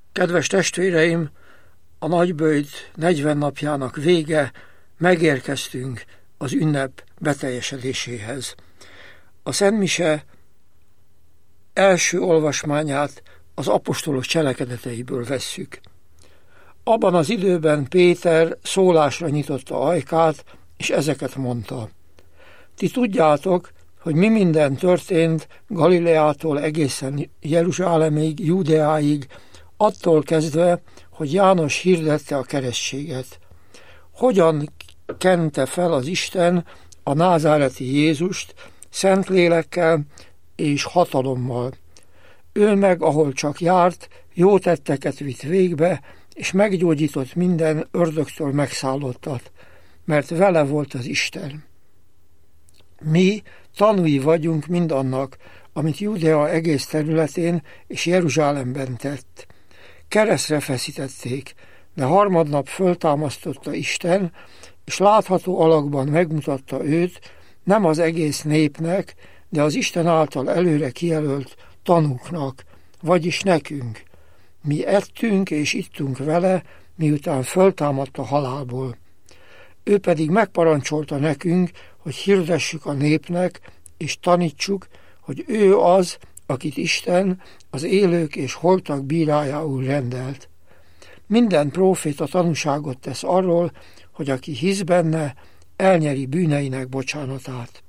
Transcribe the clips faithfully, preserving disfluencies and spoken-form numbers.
Kedves testvéreim, a nagyböjt negyven napjának vége, megérkeztünk az ünnep beteljesedéséhez. A szentmise első olvasmányát az apostolok cselekedeteiből vesszük. Abban az időben Péter szólásra nyitotta ajkát, és ezeket mondta. Ti tudjátok, hogy mi minden történt Galileától egészen Jeruzsálemig, Judeáig, attól kezdve, hogy János hirdette a keresztséget. Hogyan kente fel az Isten a názáreti Jézust szent lélekkel és hatalommal. Ő meg, ahol csak járt, jó tetteket vitt végbe, és meggyógyított minden ördögtől megszállottat, mert vele volt az Isten. Mi tanúi vagyunk mindannak, amit Judea egész területén és Jeruzsálemben tett. Keresztre feszítették, de harmadnap föltámasztotta Isten, és látható alakban megmutatta őt nem az egész népnek, de az Isten által előre kijelölt tanúknak, vagyis nekünk. Mi ettünk és ittunk vele, miután föltámadt a halálból. Ő pedig megparancsolta nekünk, hogy hirdessük a népnek, és tanítsuk, hogy ő az, akit Isten az élők és holtak bírájául rendelt. Minden próféta tanúságot tesz arról, hogy aki hisz benne, elnyeri bűneinek bocsánatát.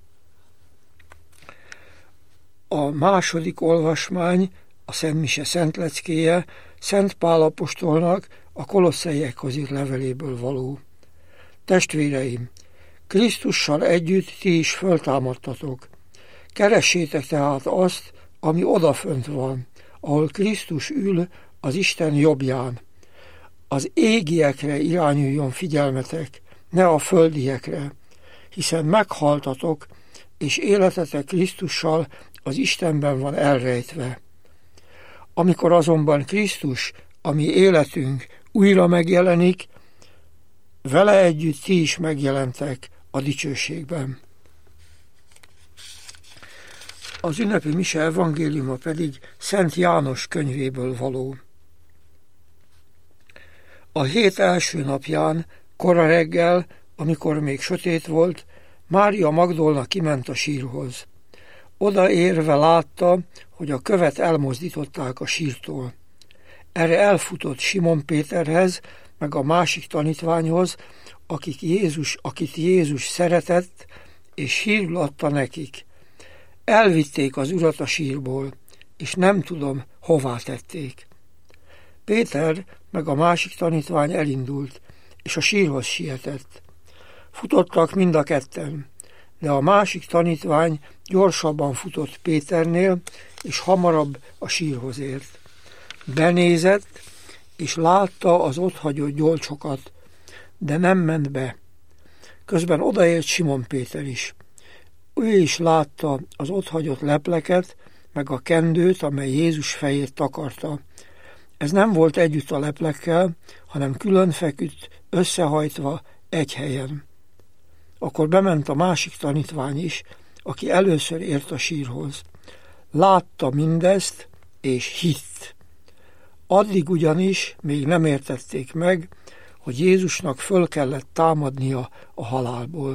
A második olvasmány, a Szentmise szentleckéje, Szent Pál apostolnak a Kolosszaiekhoz írt leveléből való. Testvéreim, Krisztussal együtt ti is föltámadtatok. Keressétek tehát azt, ami odafönt van, ahol Krisztus ül az Isten jobbján. Az égiekre irányuljon figyelmetek, ne a földiekre, hiszen meghaltatok, és életetek Krisztussal az Istenben van elrejtve. Amikor azonban Krisztus, ami életünk, újra megjelenik, vele együtt ti is megjelentek a dicsőségben. Az ünnepi mise evangéliuma pedig Szent János könyvéből való. A hét első napján, kora reggel, amikor még sötét volt, Mária Magdolna kiment a sírhoz. Odaérve látta, hogy a követ elmozdították a sírtól. Erre elfutott Simon Péterhez, meg a másik tanítványhoz, akik Jézus, akit Jézus szeretett, és hírül adta nekik. Elvitték az urat a sírból, és nem tudom, hová tették. Péter meg a másik tanítvány elindult, és a sírhoz sietett. Futottak mind a ketten, de a másik tanítvány gyorsabban futott Péternél, és hamarabb a sírhoz ért. Benézett, és látta az otthagyott gyolcsokat, de nem ment be. Közben odaért Simon Péter is. Ő is látta az otthagyott lepleket, meg a kendőt, amely Jézus fejét takarta. Ez nem volt együtt a leplekkel, hanem külön feküdt, összehajtva egy helyen. Akkor bement a másik tanítvány is, aki először ért a sírhoz. Látta mindezt, és hitt. Addig ugyanis még nem értették meg, hogy Jézusnak föl kellett támadnia a halálból.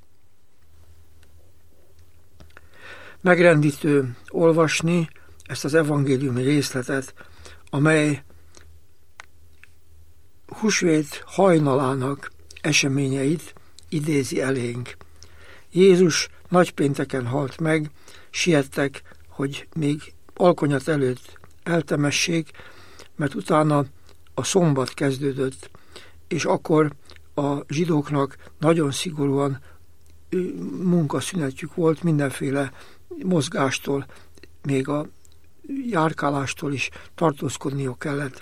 Megrendítő olvasni ezt az evangéliumi részletet, amely húsvét hajnalának eseményeit idézi elénk. Jézus nagypénteken halt meg, siettek, hogy még alkonyat előtt eltemessék, mert utána a szombat kezdődött, és akkor a zsidóknak nagyon szigorúan munkaszünetjük volt, mindenféle mozgástól, még a járkálástól is tartózkodniuk kellett.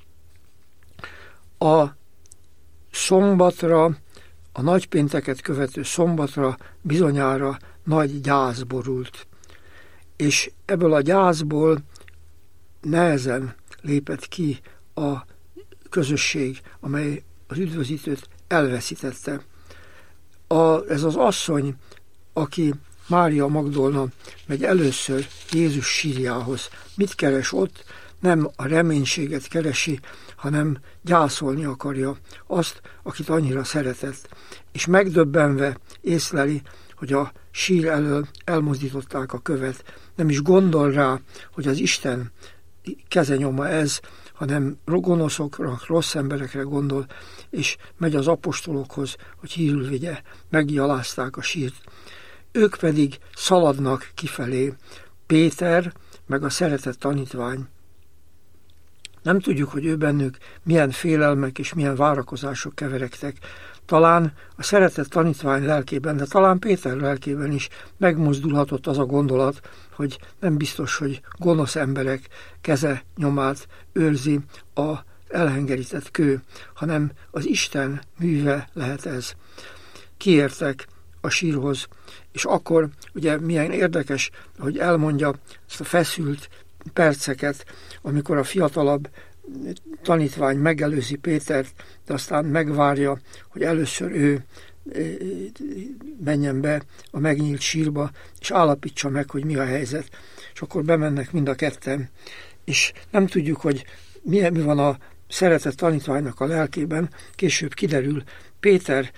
A szombatra, a nagypénteket követő szombatra bizonyára nagy gyász borult, és ebből a gyászból nehezen lépett ki a közösség, amely az üdvözítőt elveszítette. A, ez az asszony, aki Mária Magdolna megy először Jézus sírjához. Mit keres ott? nem a reménységet keresi, hanem gyászolni akarja azt, akit annyira szeretett, és megdöbbenve észleli, hogy a sír elől elmozdították a követ. Nem is gondol rá, hogy az Isten kezenyoma ez, hanem gonoszokra, rossz emberekre gondol, és megy az apostolokhoz, hogy hírül vigye. Meggyalázták a sírt. Ők pedig szaladnak kifelé. Péter, meg a szeretett tanítvány. Nem tudjuk, hogy ő bennük milyen félelmek és milyen várakozások keveregtek. Talán a szeretett tanítvány lelkében, de talán Péter lelkében is megmozdulhatott az a gondolat, hogy nem biztos, hogy gonosz emberek keze nyomát őrzi a elhengerített kő, hanem az Isten műve lehet ez. Kiértek a sírhoz, és akkor ugye milyen érdekes, hogy elmondja ezt a feszült perceket, amikor a fiatalabb tanítvány megelőzi Pétert, de aztán megvárja, hogy először ő menjen be a megnyílt sírba, és állapítsa meg, hogy mi a helyzet. És akkor bemennek mind a ketten. És nem tudjuk, hogy mi, mi van a szeretett tanítványnak a lelkében, később kiderül, Péter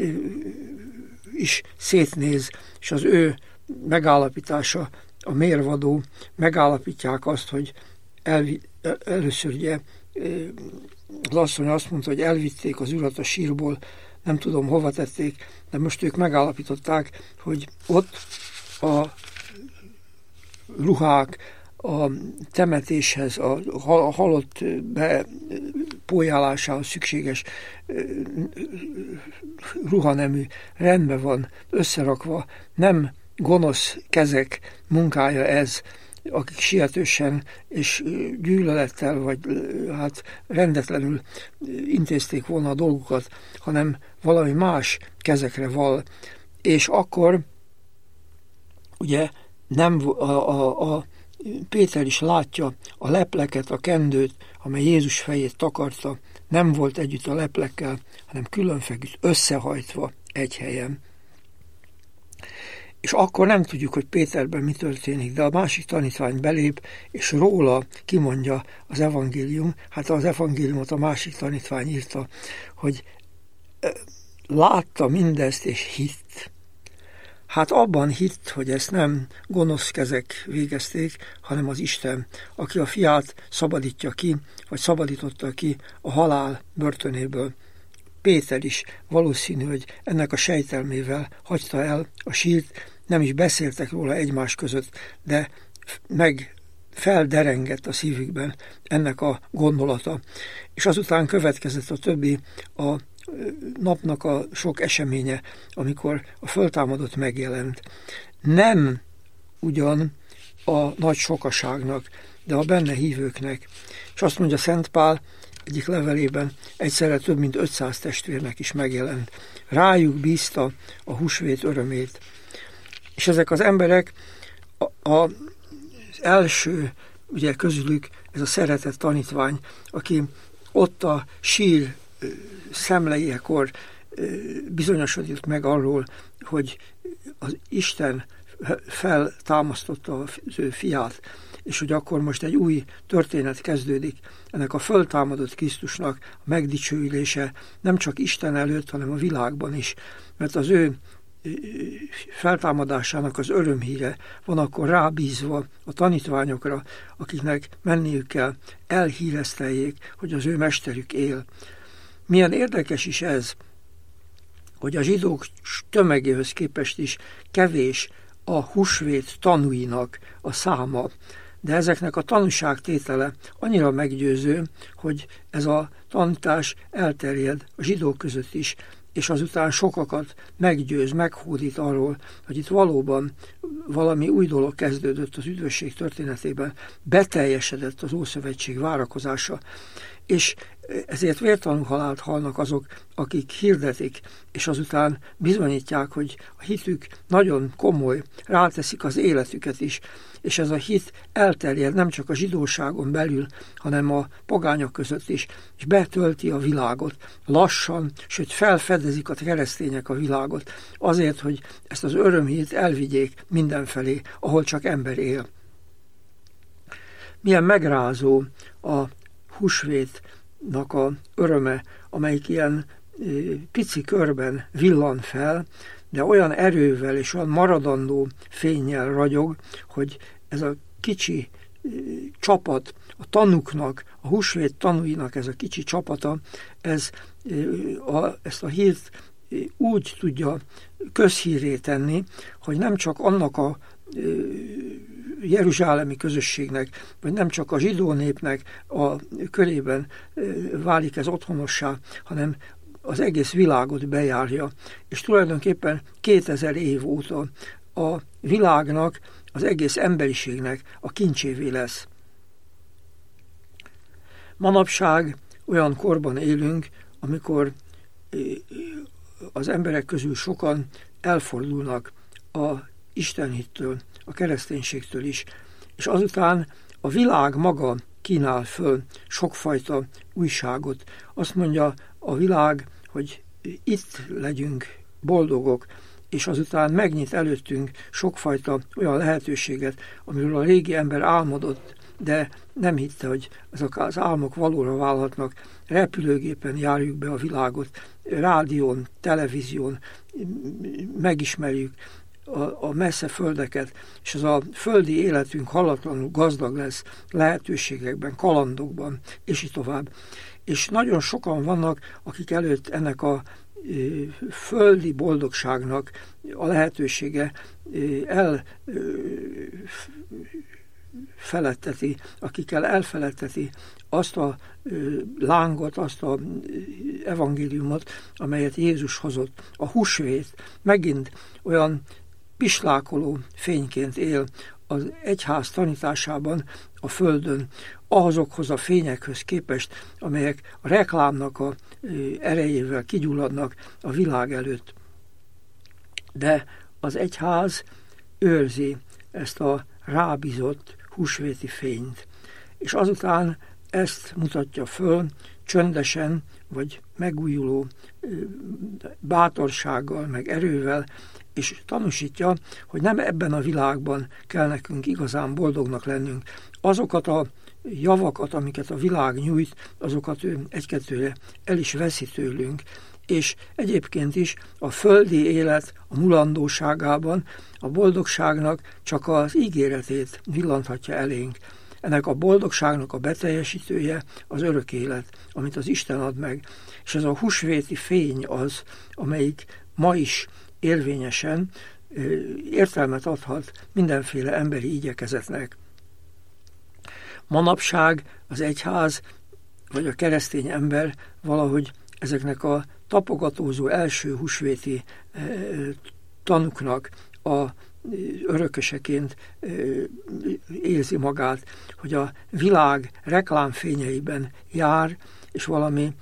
is szétnéz, és az ő megállapítása a mérvadó, megállapítják azt, hogy elvi, először ugye az asszony azt mondta, hogy elvitték az urat a sírból, nem tudom hova tették, de most ők megállapították, hogy ott a ruhák, a temetéshez, a halott bepójálásához szükséges ruhanemű rendben van összerakva, nem gonosz kezek munkája ez, akik sietősen és gyűlölettel, vagy hát rendetlenül intézték volna a dolgukat, hanem valami más kezekre val. És akkor ugye nem a, a, a Péter is látja a lepleket, a kendőt, amely Jézus fejét takarta, nem volt együtt a leplekkel, hanem külön feküdt, összehajtva egy helyen. És akkor nem tudjuk, hogy Péterben mi történik, de a másik tanítvány belép, és róla kimondja az evangélium, hát az evangéliumot a másik tanítvány írta, hogy látta mindezt, és hitt. Hát abban hitt, hogy ezt nem gonosz kezek végezték, hanem az Isten, aki a fiát szabadítja ki, vagy szabadította ki a halál börtönéből. Péter is valószínű, hogy ennek a sejtelmével hagyta el a sírt, nem is beszéltek róla egymás között, de meg felderengett a szívükben ennek a gondolata. És azután következett a többi, a napnak a sok eseménye, amikor a föltámadott megjelent. Nem ugyan a nagy sokaságnak, de a benne hívőknek. És azt mondja Szent Pál egyik levelében, egyszerre több mint ötszáz testvérnek is megjelent. Rájuk bízta a húsvét örömét. És ezek az emberek a, a, az első, ugye közülük ez a szeretett tanítvány, aki ott a sír szemleiekor bizonyosodott meg arról, hogy az Isten feltámasztotta az ő fiát, és hogy akkor most egy új történet kezdődik. Ennek a föltámadott Krisztusnak a megdicsőülése nem csak Isten előtt, hanem a világban is, mert az ő feltámadásának az örömhíre van akkor rábízva a tanítványokra, akiknek menniük kell, elhíreszteljék, hogy az ő mesterük él. Milyen érdekes is ez, hogy a zsidók tömegéhez képest is kevés a húsvét tanúinak a száma, de ezeknek a tanúságtétele annyira meggyőző, hogy ez a tanítás elterjed a zsidók között is, és azután sokakat meggyőz, meghódít arról, hogy itt valóban valami új dolog kezdődött az üdvösség történetében, beteljesedett az Ószövetség várakozása, és ezért vértanú halált halnak azok, akik hirdetik, és azután bizonyítják, hogy a hitük nagyon komoly, ráteszik az életüket is, és ez a hit elterjed nem csak a zsidóságon belül, hanem a pogányok között is, és betölti a világot lassan, sőt felfedezik a keresztények a világot, azért, hogy ezt az örömhírt elvigyék mindenfelé, ahol csak ember él. milyen megrázó a húsvétnak a öröme, amelyik ilyen pici körben villan fel, de olyan erővel és olyan maradandó fénnyel ragyog, hogy ez a kicsi csapat, a tanuknak, a húsvét tanúinak ez a kicsi csapata, ez, a, ezt a hírt úgy tudja közhírré tenni, hogy nem csak annak a jeruzsálemi közösségnek, vagy nem csak a zsidó népnek a körében válik ez otthonossá, hanem az egész világot bejárja, és tulajdonképpen kétezer év óta a világnak, az egész emberiségnek a kincsévé lesz. Manapság olyan korban élünk, amikor az emberek közül sokan elfordulnak a istenhittől, a kereszténységtől is, és azután a világ maga kínál föl sokfajta újságot. Azt mondja a világ, hogy itt legyünk boldogok, és azután megnyit előttünk sokfajta olyan lehetőséget, amiről a régi ember álmodott, de nem hitte, hogy ezek az álmok valóra válhatnak. Repülőgépen járjuk be a világot, rádión, televízión megismerjük a, a messze földeket, és az a földi életünk hallatlanul gazdag lesz lehetőségekben, kalandokban, és így tovább. És nagyon sokan vannak, akik előtt ennek a földi boldogságnak a lehetősége elfeledteti, akikkel elfeledteti azt a lángot, azt a evangéliumot, amelyet Jézus hozott. A húsvét megint olyan pislákoló fényként él az egyház tanításában a földön, azokhoz a fényekhez képest, amelyek a reklámnak a erejével kigyulladnak a világ előtt. De az egyház őrzi ezt a rábízott húsvéti fényt, és azután ezt mutatja föl csöndesen, vagy megújuló bátorsággal, meg erővel, és tanúsítja, hogy nem ebben a világban kell nekünk igazán boldognak lennünk. Azokat a javakat, amiket a világ nyújt, azokat ő egy-kettőre el is veszi tőlünk, és egyébként is a földi élet a mulandóságában a boldogságnak csak az ígéretét villanthatja elénk. Ennek a boldogságnak a beteljesítője az örök élet, amit az Isten ad meg. És ez a húsvéti fény az, amelyik ma is érvényesen értelmet adhat mindenféle emberi igyekezetnek. Manapság az egyház, vagy a keresztény ember valahogy ezeknek a tapogatózó első húsvéti tanuknak a örököseként érzi magát, hogy a világ reklámfényeiben jár, és valami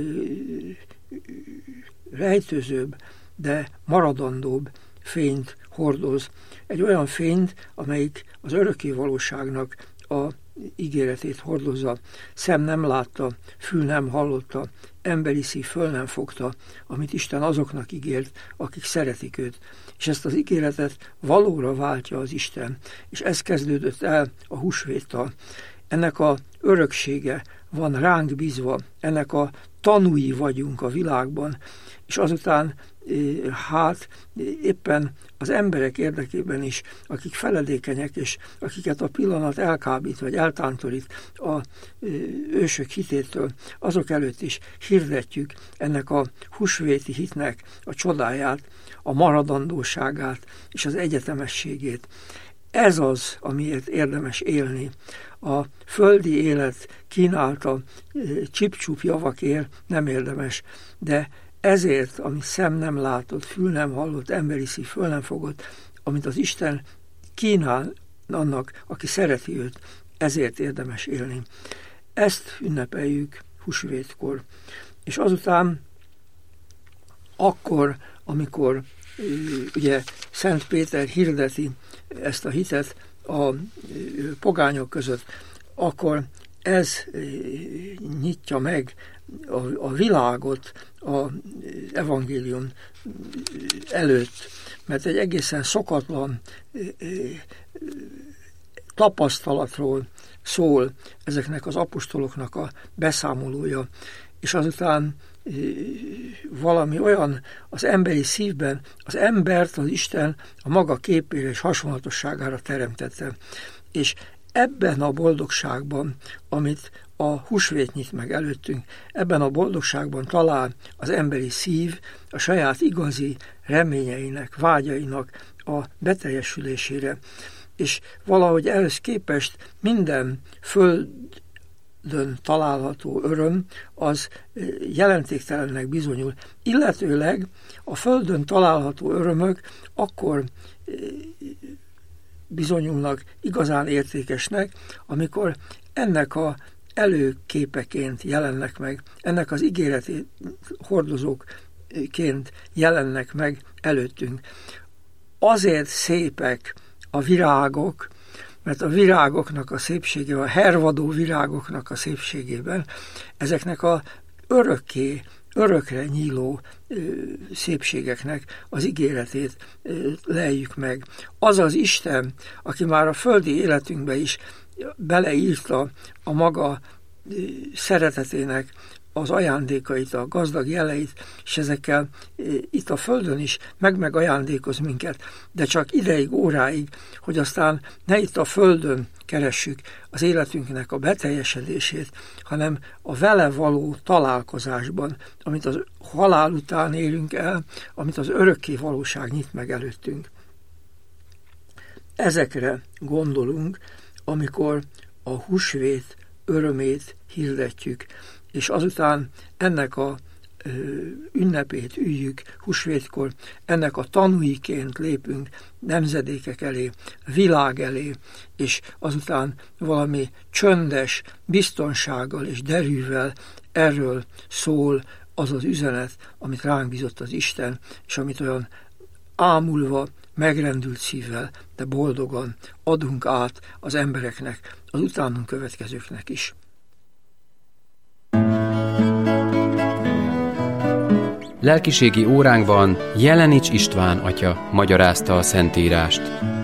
rejtőzőbb, de maradandóbb fényt hordoz. Egy olyan fényt, amelyik az örökké valóságnak a ígéretét hordozza. Szem nem látta, fül nem hallotta, emberi szív föl nem fogta, amit Isten azoknak ígért, akik szeretik őt. És ezt az ígéretet valóra váltja az Isten. És ez kezdődött el a húsvéttal. Ennek a öröksége van ránk bízva, ennek a tanúi vagyunk a világban, és azután hát éppen az emberek érdekében is, akik feledékenyek, és akiket a pillanat elkábít, vagy eltántorít a ősök hitétől, azok előtt is hirdetjük ennek a húsvéti hitnek a csodáját, a maradandóságát és az egyetemességét. Ez az, amiért érdemes élni. A földi élet kínálta csip-csup javakért nem érdemes, de ezért, ami szem nem látott, fül nem hallott, emberi szív föl nem fogott, amit az Isten kínál annak, aki szereti őt, ezért érdemes élni. Ezt ünnepeljük húsvétkor. És azután akkor, amikor ugye Szent Péter hirdeti ezt a hitet a pogányok között, akkor ez nyitja meg a, a világot az evangélium előtt, mert egy egészen szokatlan tapasztalatról szól ezeknek az apostoloknak a beszámolója, és azután valami olyan az emberi szívben, az embert az Isten a maga képére és hasonlatosságára teremtette. És ebben a boldogságban, amit a húsvét nyit meg előttünk, ebben a boldogságban talál az emberi szív a saját igazi reményeinek, vágyainak a beteljesülésére. És valahogy ehhez képest minden földön található öröm az jelentéktelennek bizonyul. Illetőleg a földön található örömök akkor bizonyulnak igazán értékesnek, amikor ennek a előképeként jelennek meg, ennek az ígéretét hordozóként jelennek meg előttünk. Azért szépek a virágok, mert a virágoknak a szépsége, a hervadó virágoknak a szépségében ezeknek a örökké, örökre nyíló ö, szépségeknek az ígéretét ö, leljük meg. Az az Isten, aki már a földi életünkbe is beleírta a maga ö, szeretetének az ajándékait, a gazdag jeleit, és ezekkel e, itt a földön is meg-meg ajándékoz minket, de csak ideig, óráig, hogy aztán ne itt a földön keressük az életünknek a beteljesedését, hanem a vele való találkozásban, amit az halál után élünk el, amit az örökké valóság nyit meg előttünk. Ezekre gondolunk, amikor a húsvét örömét hirdetjük, és azután ennek a ö, ünnepét üljük húsvétkor, ennek a tanúiként lépünk nemzedékek elé, világ elé, és azután valami csöndes biztonsággal és derűvel erről szól az az üzenet, amit ránk bízott az Isten, és amit olyan ámulva, megrendült szívvel, de boldogan adunk át az embereknek, az utánunk következőknek is. Lelkiségi óránkban Jelenics István atya magyarázta a Szentírást.